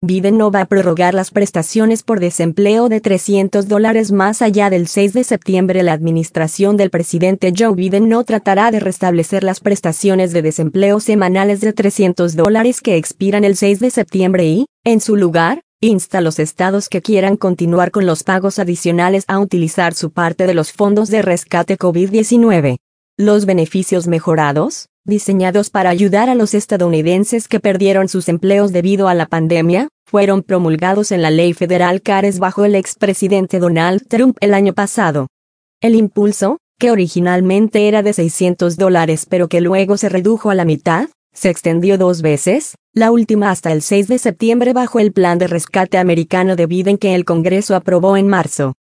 Biden no va a prorrogar las prestaciones por desempleo de $300 más allá del 6 de septiembre. La administración del presidente Joe Biden no tratará de restablecer las prestaciones de desempleo semanales de $300 que expiran el 6 de septiembre y, en su lugar, insta a los estados que quieran continuar con los pagos adicionales a utilizar su parte de los fondos de rescate COVID-19. Los beneficios mejorados, diseñados para ayudar a los estadounidenses que perdieron sus empleos debido a la pandemia, fueron promulgados en la ley federal CARES bajo el expresidente Donald Trump el año pasado. El impulso, que originalmente era de $600 pero que luego se redujo a la mitad, se extendió 2 veces, la última hasta el 6 de septiembre bajo el plan de rescate americano de Biden que el Congreso aprobó en marzo.